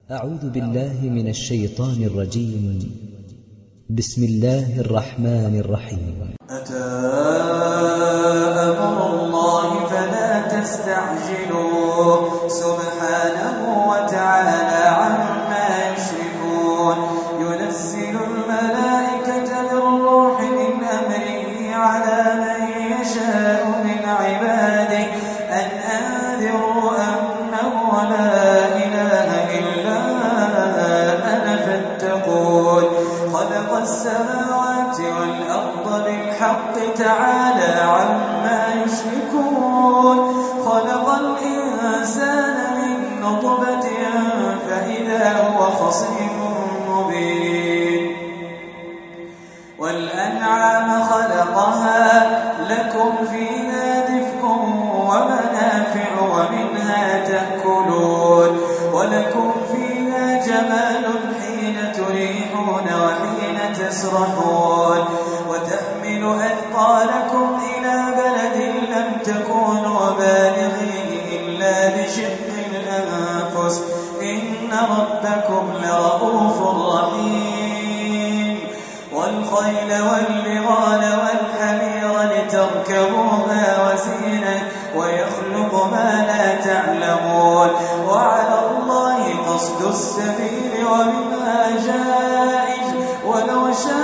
أعوذ بالله من الشيطان الرجيم. بسم الله الرحمن الرحيم. أتى أمر الله فلا تستعجلوه سبحانه وتعالى عما يشركون. ينزل الملائكة بالروح من أمره على من يشاء من عباده أن أنذروا أنه لا إله إلا أنا فاتقون. خلق السماوات والأرض بالحق تعالى عما يشركون. خلق الإنسان من نطفة فإذا هو خصيم مبين. والأنعام خلقها لكم فيها دفء ومنافع ومنها تأكلون. ولكم فيها جمال حين تريحون وحين تسرحون. وتحمل أثقالكم إلى بلد لم تكونوا بالغيه إلا بشق الأنفس إن ربكم لرؤوف رحيم. والخيل والبغال والحمير لتركبوها وزينة ويخلق ما لا تعلمون. وعلى الله قصد السبيل ومنها جائز ولو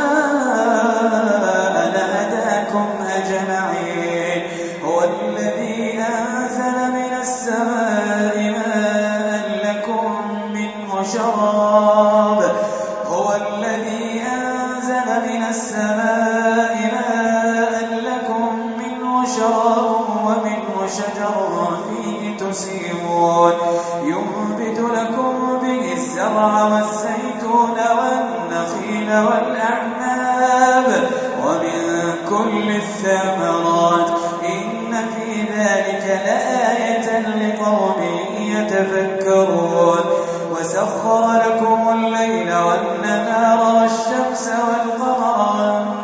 شاء لهداكم أجمعين. هو الذي أنزل من السماء ماء لكم منه شراب. هو الذي أنزل من السماء ماء لكم منه شراب ومنه شجر فيه تسيمون. ينبت لكم به الزرع والزيتون والنخيل والأعناب ومن كل الثمرات إن في ذلك لآية لقوم يتفكرون. وسخر لكم الليل والنهار والشمس والقمر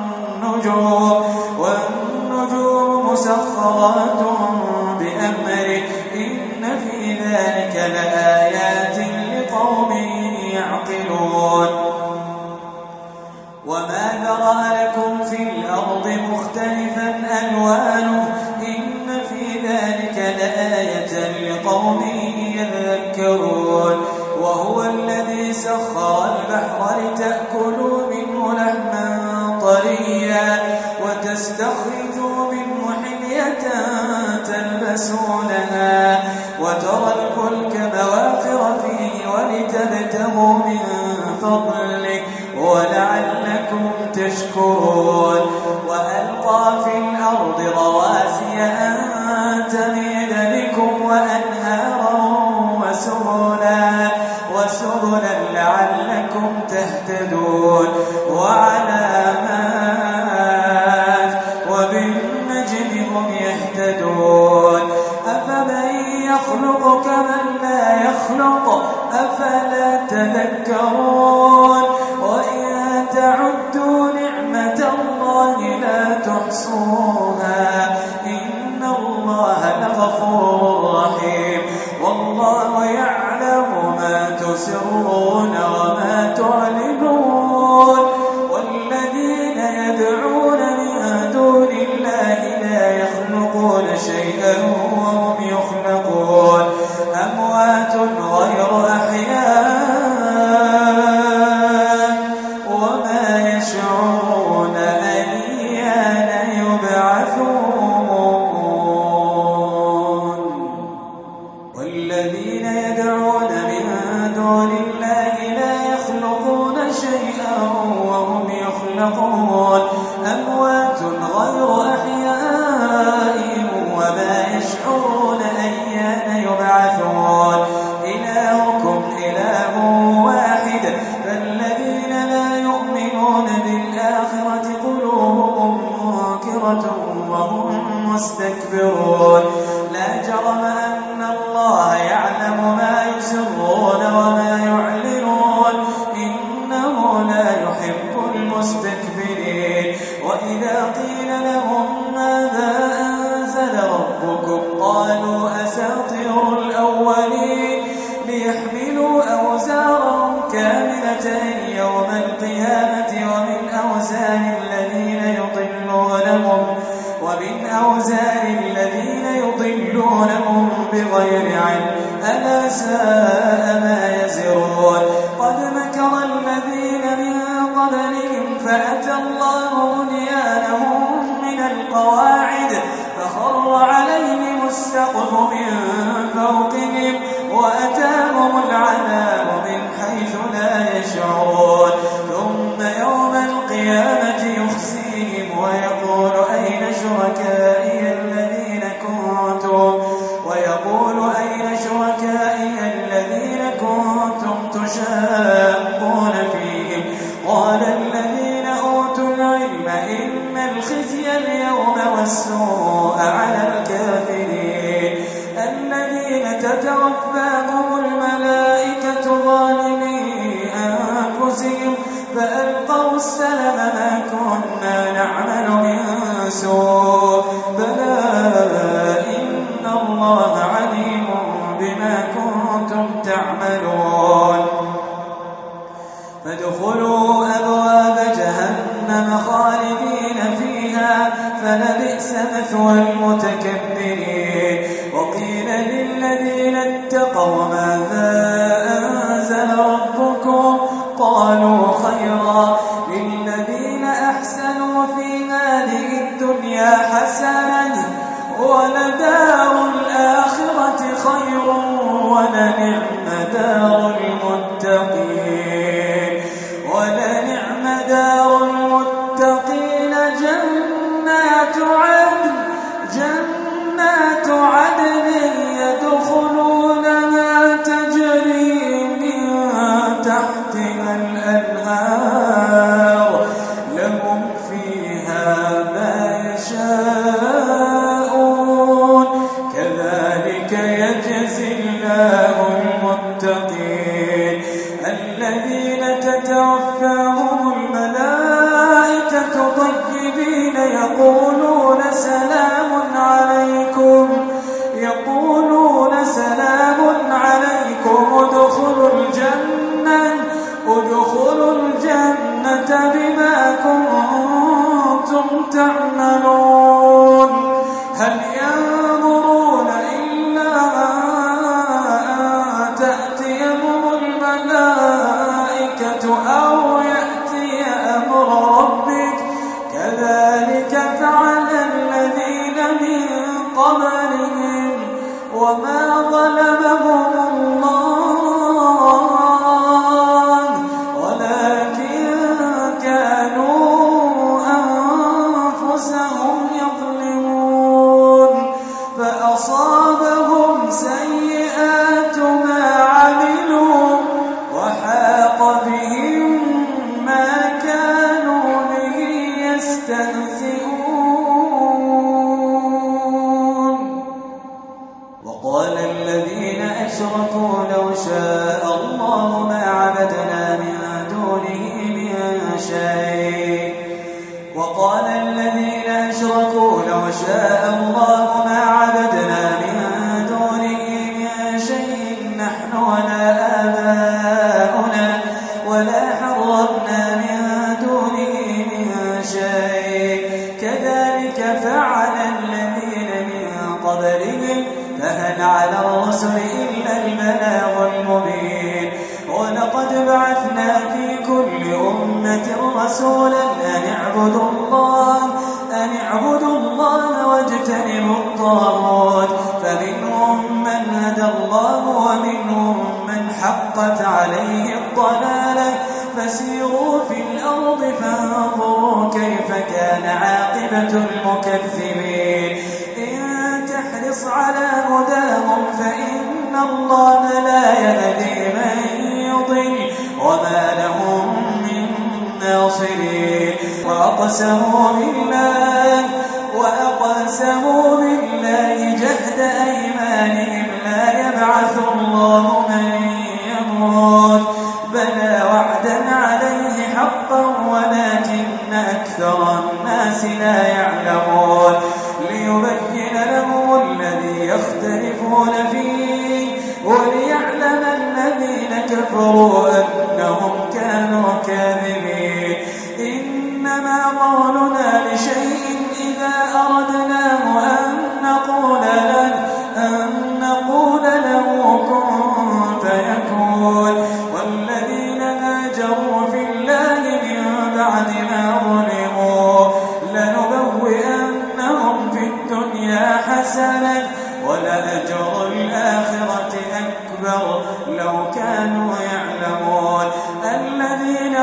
والنجوم مسخرات بأمره إن في ذلك لآيات لقوم يعقلون. وما ذرأ لكم في الأرض مختلفا ألوانه إن في ذلك لآية لقوم يذكرون. وهو الذي سخر البحر لتأكلوا منه لحما طريا وتستخرجوا منه حلية تلبسونها وترى الفلك مواخر فيه ولتبتغوا من فضله ولعلكم تشكرون. وألقى في الأرض رواسي أن تميد بكم وأنهارا وسبلا لعلكم تهتدون. وعلامات وبالنجم هم يهتدون. أفمن يخلق كمن لا يخلق أفلا تذكرون. وإن تعدوا نعمة الله لا تحصوها إن الله لغفور رحيم. والله يعلم ما تسرون وما تعلنون. والذين يدعون من دون الله لا يخلقون شيئا وهم يخلقون. أموات غير أحياء وما يشعرون أيان يبعثون. والذين يدعون من دون الله لا يخلقون كاملة يوم القيامة ومن أوزار الذين يضلونهم بغير علم ألا ساء ما يزرون قد مكر الذين من قبلهم فأتى الله بنيانهم من القواعد فخر عليهم السقف من فوقهم وأتاهم العذاب من حيث لا يشعرون ثم يوم القيامة يخزيهم ويقول أين شركائي الذين كنتم تشاقون فيهم قال الذين أوتوا العلم إن الخزي اليوم والسوء على الكافرين الذين تتوفاهم الملائكة ظالمي أنفسهم فألقوا السلم ما كنا نعمل من سوء بلى إن الله عليم بما كنتم تعملون فادخلوا أبواب جهنم خالدين فيها فلبئس مثوى المتكبرين وقيل للذين اتقوا ماذا أنزل ربكم قالوا خيرا للذين أحسنوا في هذه الدنيا حسنة ولدار الآخرة خير ولنعم دار المتقين جنات عدن يدخلونها تجري من تحتها الأنهار لهم فيها ما يشاءون كذلك يجزي الله المتقين الذين تتوفاهم الملائكة طيبين يقولون سلام عليكم ادخلوا الجنة بما كنتم تعملون هل ينظرون إلا أن تأتيهم الملائكة أو يأتي أمر ربك كذلك فعل الذين من قبلهم وما ظلمهم الله ولكن كانوا أنفسهم يظلمون فأصابهم سيئات ما عملوا وحاق بهم ما كانوا به يستهزئون وقال الذين أشركوا لو شاء الله ما عبدنا من دونه من شيء نحن ولا آباؤنا ولا حرمنا من دونه من شيء كذلك فعل الذين من قبلهم فهل على الرسل إلا البلاغ المبين ولقد بعثنا في كل أمة رسولا أن اعبدوا الله واجتنبوا الطاغوت فمنهم من هدى الله ومنهم من حقت عليه الضلالة فسيروا في الأرض فانظروا كيف كان عاقبة المكذبين إن تحرص على هداهم فإن الله لا يهدي من يضل وما لهم من ناصرين وأقسموا بالله جهد أيمانهم لا يبعث الله من يموت بلى وعدا عليه حقا ولكن أكثر الناس لا يعلمون ليبين لهم الذي يختلفون فيه وليعلم الذين كفروا أنهم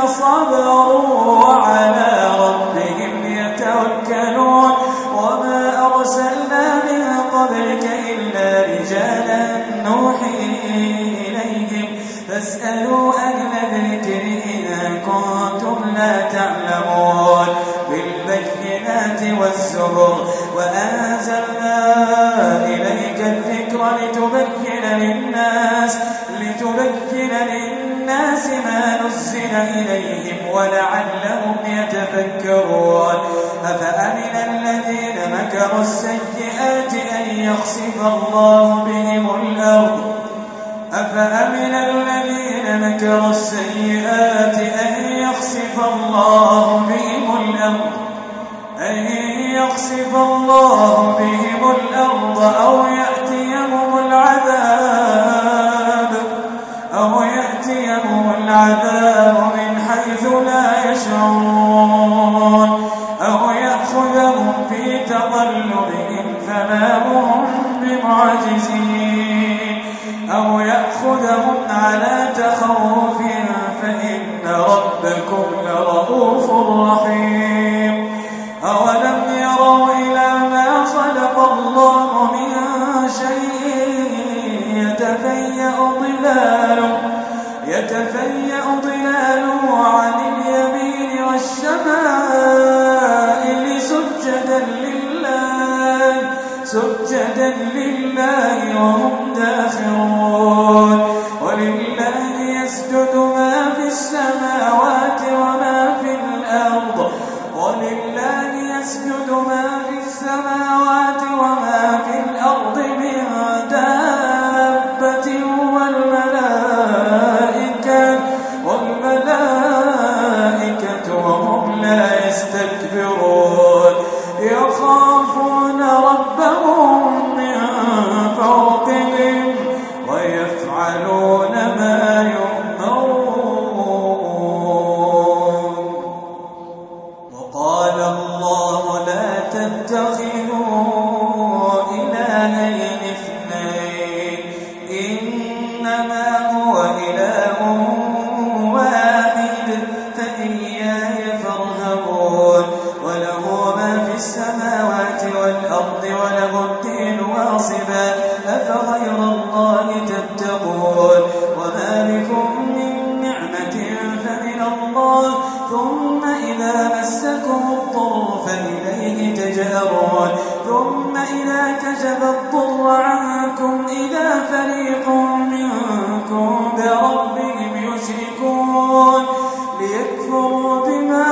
صبروا وعلى ربهم يتوكلون وما أرسلنا من قبلك إلا رجالا نوحي إليهم فاسألوا أهل الذكر إن كنتم لا تعلمون بالبينات والزبر وأنزلنا إليك الذكر لتبين للناس ما نزل إليهم ولعلهم يتفكرون أفأمن الذين مكروا السيئات أن يخسف الله بهم الأرض يأتيهم العذاب من حيث لا يشعرون أو يأخذهم في تقلبهم فما هم بمعجزين أو يأخذهم على تخوف فإن ربكم لرؤوف رحيم أولم يروا إلى ما خلق الله من شيء يتفيأ ظلاله عن اليمين والشمائل سجدا لله وهم داخرون ولله يسجد ما في السماوات وما في الأرض من دابة والملائكة وهم لا يستكبرون يخافون ربهم من فوقهم ويفعلون ما يؤمرون وقال الله لا تتخذوا إلهين اثنين إنما هو إله واحد فإياي فارهبون وله ما في السماوات والأرض وله الدين واصبا أفغير الله تتقون وما بكم من نعمة فمن الله ثم إذا مسكم الضر فإليه تجأرون ثم إذا كشف الضر عنكم إذا فريق منكم بربهم يشركون ليكفروا بما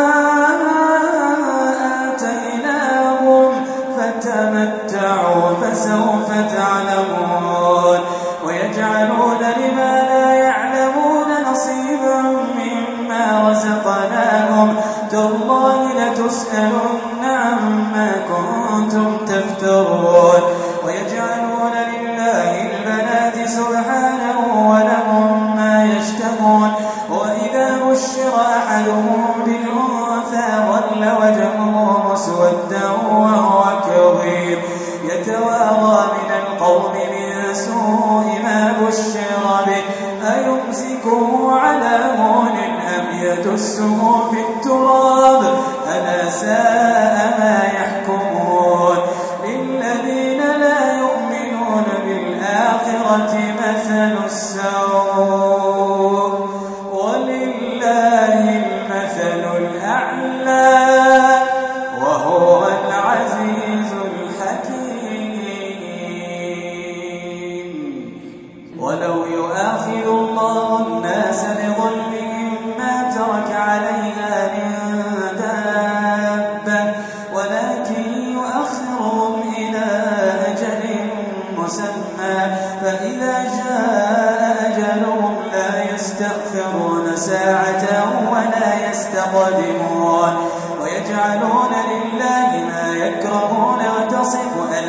آتيناهم فتمتعوا فسوف تعلمون ويجعلون لما لا يعلمون نصيبا مما رزقناهم تالله لتسألن عما كنتم تفترون ويجعلون لله البنات سبحانه ولهم ما يشتهون وإذا بشر أحدهم بالأنثى ظل وجهه مسودا وهو كظيم يتوارى من القوم من سوء ما بشر به أيمسكه على هون أم يدسه في التراب ألا ساء ما يحكمون للذين لا يؤمنون بالآخرة مثل السوء ولله المثل الأعلى وهو العزيز الحكيم ولو يؤاخذ الله الناس بظلمهم ما ترك عليها من دابة ولكن يؤخرهم إلى أجل مسمى فإذا جاء أجلهم لا يستأخرون ساعة ولا يستقدمون ويجعلون لله ما يكرهون وتصف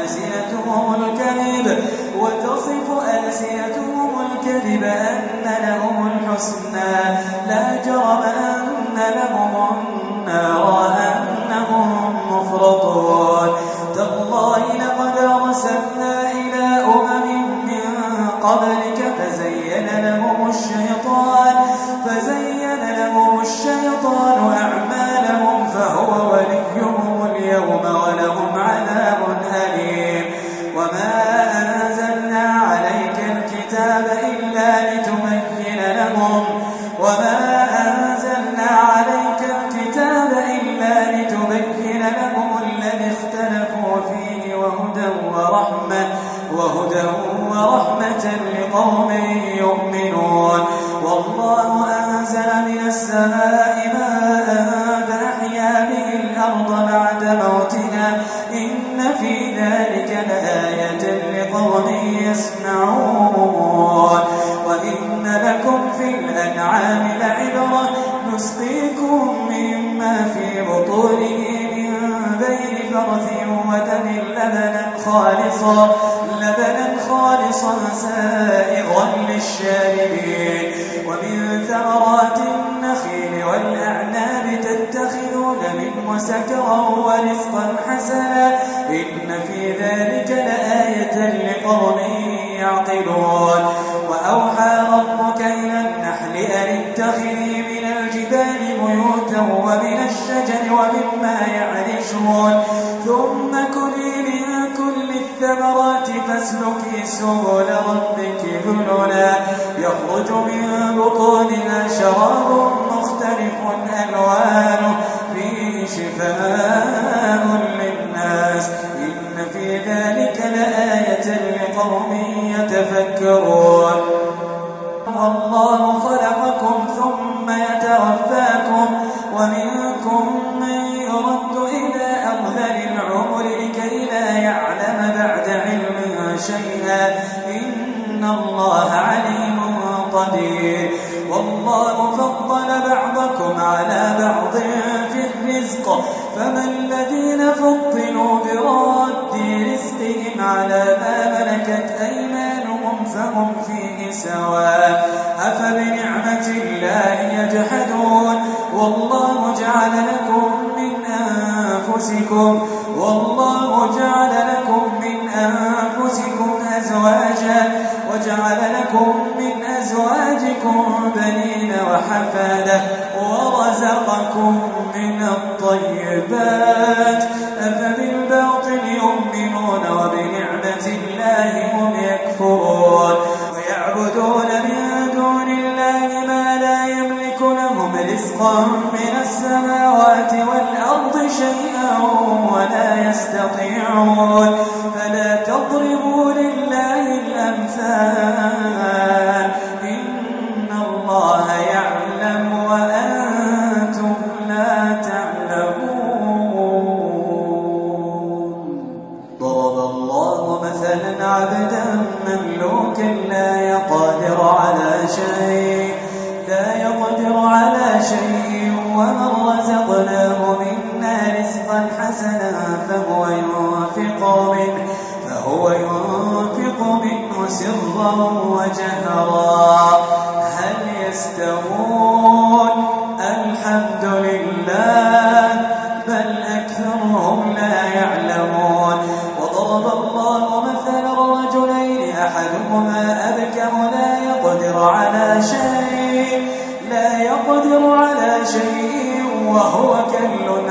ألسنتهم الكذب أن لهم الحسنى لا جرم أن لهم النار أنهم مفرطون تالله لقد أرسلنا إلى أمم من قبلك فزين لهم الشيطان وما أنزلنا عليك الكتاب إلا لتبين لهم الذي اختلفوا فيه وهدى ورحمة لقوم يؤمنون والله أنزل من السماء ماء فأحيا به الأرض بعد موتها إن في ذلك لآية لقوم يسمعون وإن لكم في الأنعام لعبرة نسقيكم مما في بطونه من بين فرث ودم لبنا خالصا سائغا للشاربين ومن ثمرات النخيل والأعناب تتخذون منه سكرا ورزقا حسنا إن في ذلك لآية لقوم يعقلون وأوحى ربك إلى النحل أن اتخذي من الجبال بيوتا ومن الشجر ومما يعرشون ثم كلي من كل الثمرات فاسلكي سبل ربك ذللا يخرج من بطونها شراب مختلف ألوانه فيه شفاء للناس إن في ذلك لآية لقوم يتفكرون الله خلقكم ثم يتوفاكم ومنكم من يرد إلى أرذل العمر لكي لا يعلم بعد علم شيئا إن الله عليم قدير والله فضل بعضكم على بعض في الرزق فما الذين فضلوا برد رزقهم على ما ملكت أيمانهم فهم فيه سواء أفبنعمة الله يجحدون والله جعل لكم من أنفسكم أزواجا وجعل لكم من أزواجكم بنين وحفادة ورزقكم من الطيبات أفبالباطل يؤمنون وبنعمة الله هم يكفرون ويعبدون من دون الله ما لا يملك لهم رزقا من السماوات والأرض شيئا ولا يستطيعون فلا تضربوا لله الأمثال إن الله يعلم وأنتم لا تعلمون ضرب الله مثلا عبدا مملوكا لا يقدر على شيء ومن رزقناه منا رزقا حسنا فهو ينفق منه سرا وجهرا هل يستوون الحمد لله بل أكثرهم لا يعلمون وضرب الله مثلا رجلين أحدهما أبكم لا يقدر على شيء وهو كل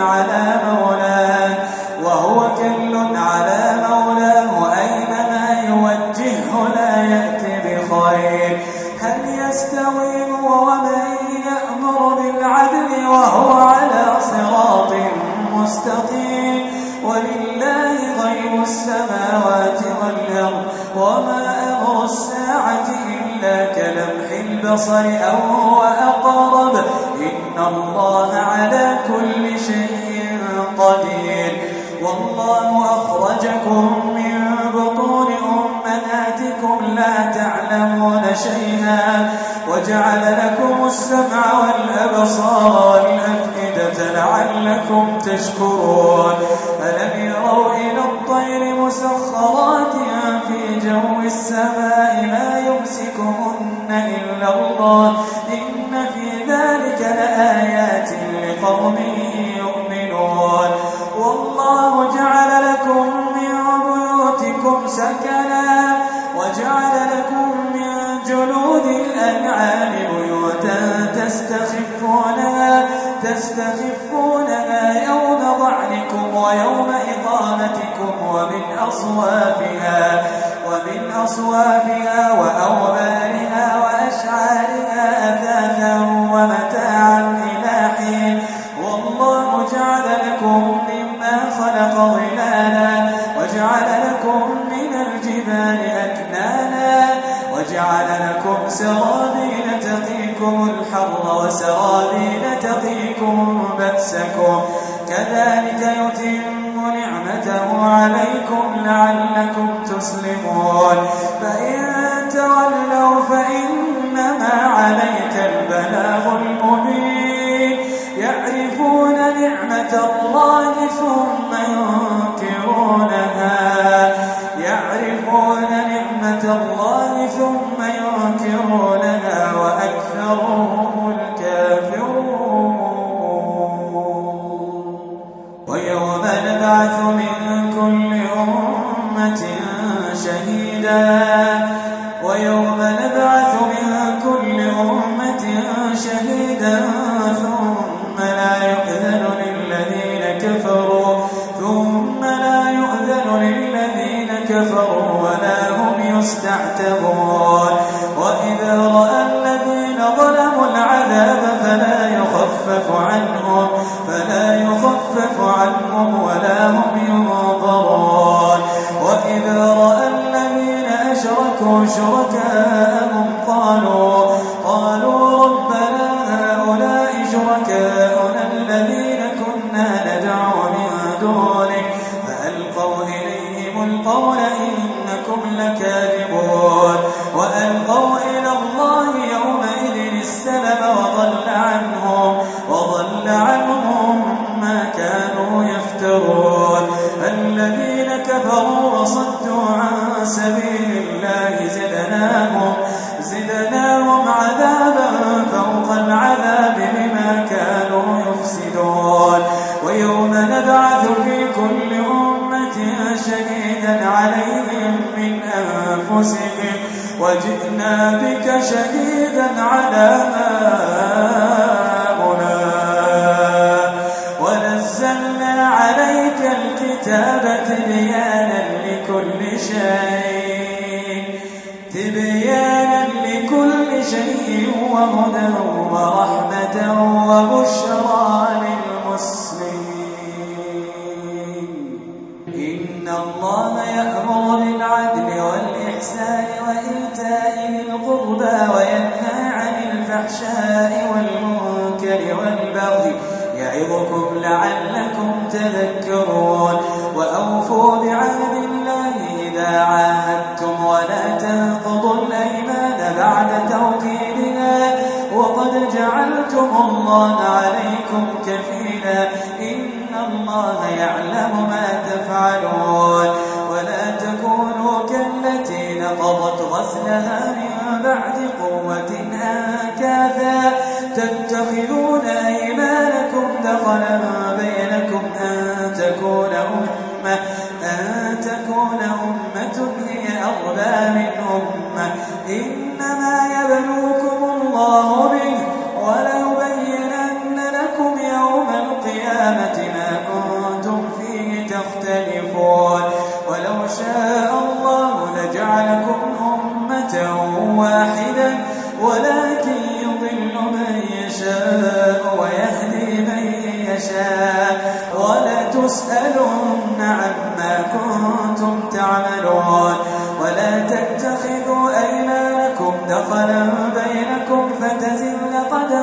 على مولاه أينما يوجهه لا يأتي بخير هل يستوي هو ومن يأمر بالعدل وهو على صراط مستقيم ولله غيب السماوات والأرض وما أمر الساعة إلا كلمح البصر أو هو أقرب إن الله على كل شيء قدير والله أخرجكم من بطون أمهاتكم لا تعلمون شيئا وجعل لكم السمع والأبصار والأفئدة لعلكم تشكرون ألم يروا إلى الطير مسخرات في جو السماء ما يمسكهن إلا الله إن في ذلك لآيات لقوم يؤمنون والله جعل لكم من بيوتكم سكنا وجعل لكم من جلود الأنعام بيوتا تستخفونها يوم ظعنكم ويوم إقامتكم ومن أصوافها وأوبارها وأشعارها أثاثا ومتاعا إلى حين والله جعل لكم مما خلق ظلالا وجعل لكم من الجبال أكنانا وجعل لكم سرابيل تقيكم الحر وسرابيل تقيكم بأسكم كذلك يتم نعمته عليكم لعلكم تسلمون فإن تولوا فإنما عليك البلاغ المبين يعرفون نعمة الله ثم ينكرونها وأكثرهم الكافرون ويوم نبعث من كل أمة شهيدا ثم لا يؤذن للذين كفروا ولا هم يستعتبون وإذا رأى الذين ظلموا العذاب فلا يخفف عنهم ولا هم ينظرون وإذا رأى الذين أشركوا شركاءهم قالوا ربنا هؤلاء شركاؤنا الذين كنا ندعو من دونك فألقوا إليهم القول إنكم لكاذبون وألقوا إلى الله يومئذ السلم وضل عنهم ما كانوا يفترون الذين كفروا وصدوا عن سبيل الله زدناهم عذابا فوق العذاب بما كانوا يفسدون ويوم نبعث في كل أمة شهيدا عليهم من أنفسهم وجئنا بك شهيدا على هؤلاء ونزلنا عليك الكتاب تبيانا لكل شيء وهدى ورحمة وبشرى للمسلمين إن الله يأمر بالعدل والإحسان وإيتاء ذي القربى وينهى عن الفحشاء والمنكر والبغي يعظكم لعلكم تذكرون وأوفوا بعهد الله إذا عاهدتم ولا تنقضوا الأيمان بعد توكيدها وقد جعلتم الله عليكم كفيلا إن الله يعلم ما تفعلون ولا تكونوا كالتي نقضت غزلها من بعد قوة أنكاثا تتخذون أيمانكم دخلا بينكم أن تكون أمة هي أغلى من أمة إنما يبلوكم الله به وليبينن لكم يوم القيامة ما كنتم فيه تختلفون ولو شاء الله لجعلكم أمة واحدة ولكن يضل من يشاء ويهدي من يشاء ولتسألن عما كنتم تعملون ولا تتخذوا أيمانكم دخلا بينكم فتزل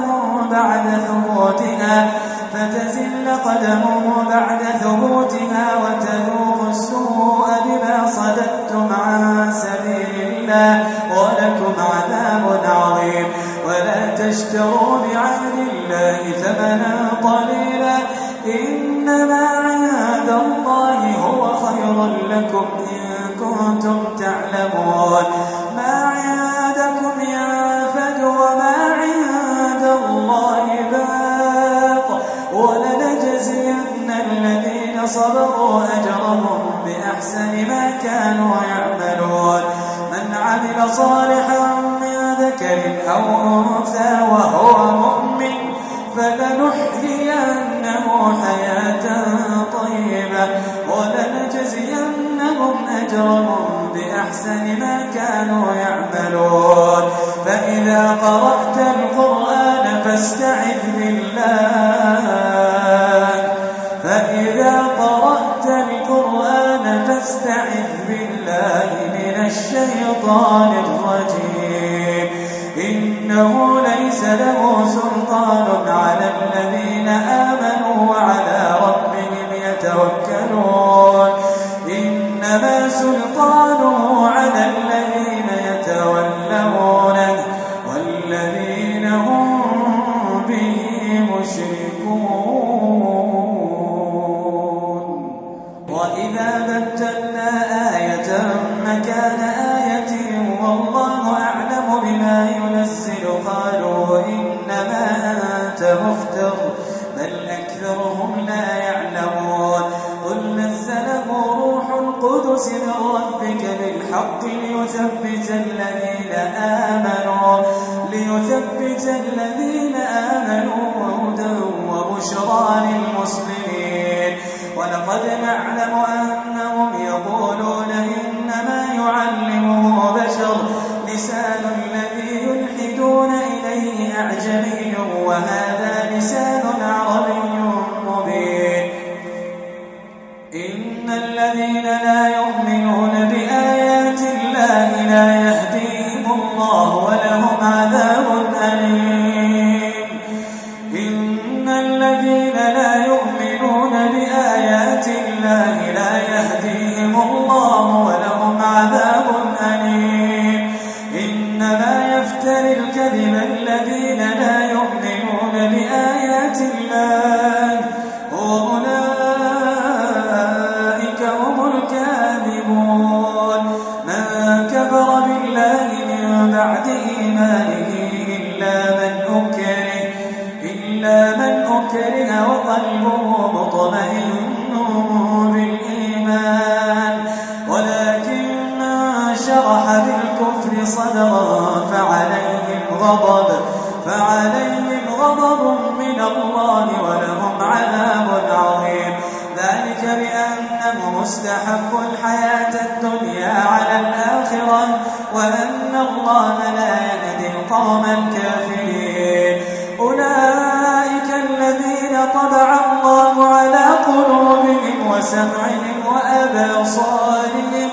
قدم بعد ثبوتها وتذوقوا السوء بما صددتم عن سبيل الله ولكم عذاب عظيم ولا تشتروا بعهد الله ثمنا قليلا إنما عند الله هو خير لكم إن كنتم تعلمون ما عندكم ينفد وما عند الله باق ولنجزين الذين صبروا أجرهم بأحسن ما كانوا يعملون من عمل صالحا من ذكر أو أنثى وهو مؤمن فلنحيينه حياة طيبة ولنجزينهم أجرهم بأحسن ما كانوا يعملون الله. فإذا قرأت القرآن فاستعذ بالله من الشيطان الرجيم. إنه ليس له سلطان على الذين آمنوا وعلى ربهم يتوكلون. إنما سلطانه على الذين يتولونه والذين هم به مشركون. وإذا بدلنا آية مكان آية والله أعلم بما ينزل قالوا إنما أنت مفتر بل أكثرهم لا يعلمون. قل نزله روح القدس من ربك بالحق ليثبت الذين آمنوا وهدى وبشرى للمسلمين. ولقد نعلم أنهم يقولون إنما يعلمه بشر لسان الذي يلحدون إليه أعجمي وهذا لسان عربي مبين. إن الذين لا يؤمنون بآيات الله لا يهديهم الله ولهم عذاب أليم. إن الذين لا يؤمنون بآيات الله لا يهديهم الله ولهم عذاب أليم. إنما يفتري الكذب الذين لا يؤمنون بآيات الله وأولئك هم الكاذبون. من كفر بالله من بعد إيمانه إلا من أكره وقلبه مطمئن بالإيمان ولكن من شرح بالكفر صدرا فعليهم غضب من الله ولهم عذاب عظيم. ذلك بأنهم استحبوا الحياة الدنيا على الآخرة وأن الله لا يهدي القوم الكافرين. أولئك الذين طبع الله على قلوبهم وسمعهم وأبصارهم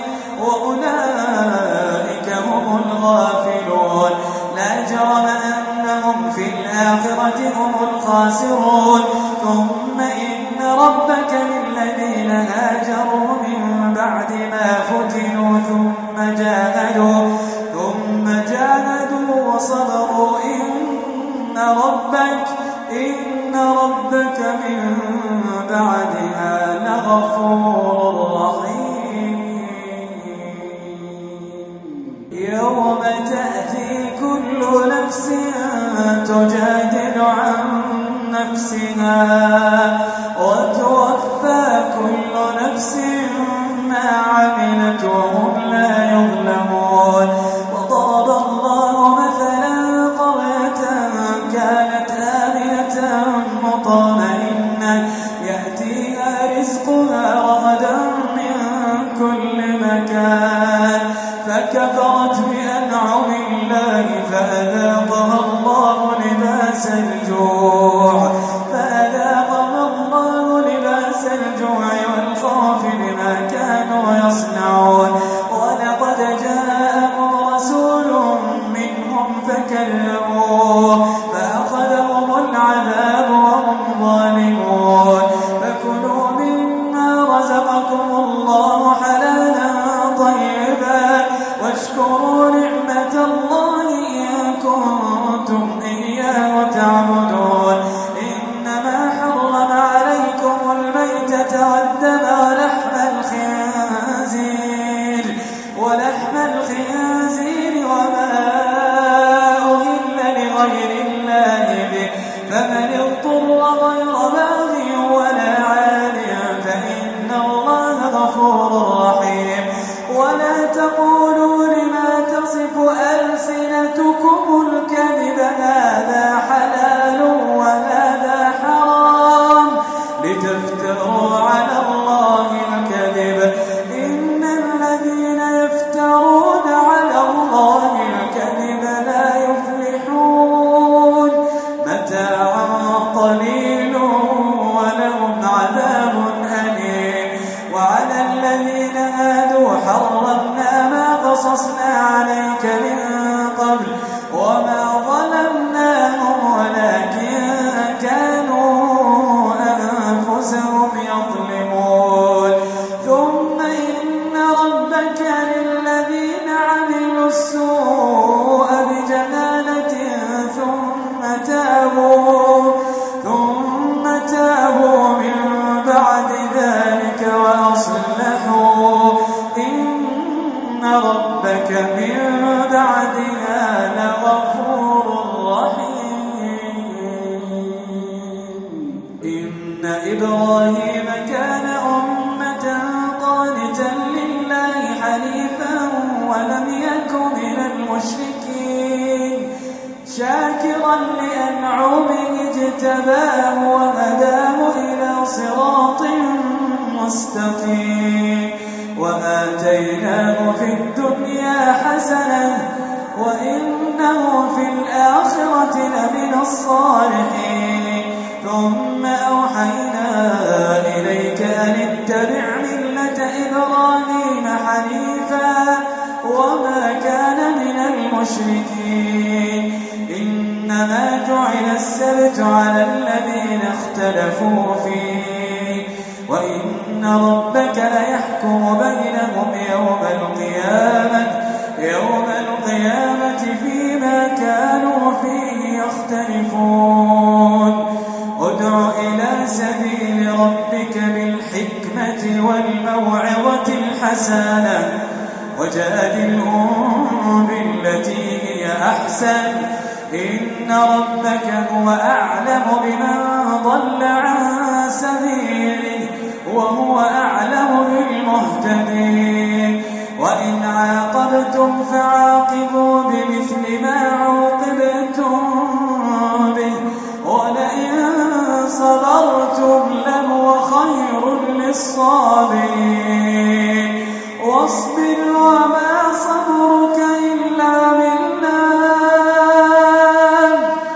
وأولئك هم الغافلون. لا جرم أنهم في الآخرة هم الخاسرون. ثم إن ربك للذين هاجروا من بعد ما فتنوا ثم جاهدوا وصبروا إن ربك من بعدها لغفور رحيم. يوم تأتي كل نفس تجادل عن نفسها وتوفى كل نفس ما عملت وهم لا يظلمون. وضرب الله مثلا قرية كانت آمنة مطمئنة يأتيها رزقها رغدا من كل مكان فكفرت بأنعم الله فأذاقها الله لباس الجوع والخوف بما كانوا يصنعون. ولقد جاءهم رسول منهم فكذبوه فأخذهم العذاب وهم ظالمون. فكلوا مما رزقكم الله حلالا طيبا واشكروا نعمة الله إن كنتم إياه تعبدون. إنما حرم عليكم الميتة والدم ولحم الخنزير وما أهل لغير الله به فمن اضطر غير باغ ولا عاد فإن الله غفور رحيم. ولا تقولوا لما تصف ألسنتكم الكذب هذا حلال وهذا حرام لتفتروا على الله الكذب. إن الذين يفترون على الله الكذب لا يفلحون. متاع تابوا من بعد ذلك وأصلحوا إن ربك من بعدها لغفور رحيم. إن إبراهيم كان أمة قانتا لله حنيفا ولم يك من المشركين شاكرا لأنعمه اجتباه وهداه إلى صراط مستقيم وآتيناه في الدنيا حسنة وإنه في الآخرة لمن الصالحين. ثم أوحينا إليك أن اتبع ملة إبراهيم حنيفا وما كان من المشركين. إنما جعل السبت على الذين اختلفوا فيه وإن ربك ليحكم بينهم يوم القيامة فيما كانوا فيه يختلفون. ادع إلى سبيل ربك بالحكمة والموعظة الحسنة وجادلهم بالتي هي أحسن إن ربك هو أعلم بمن ضل عن سبيله وهو أعلم بالمهتدين. وإن عاقبتم فعاقبوا بمثل ما عوقبتم به ولئن صبرتم لهو خير للصابرين. واصبر وما صبرك إلا بالله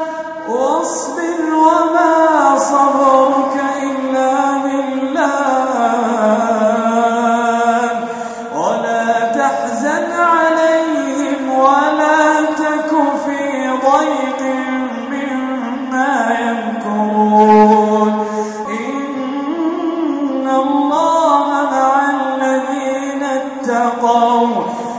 ولا تحزن عليهم ولا تك في ضيق مما يمكرون. إن الله مع الذين اتقوا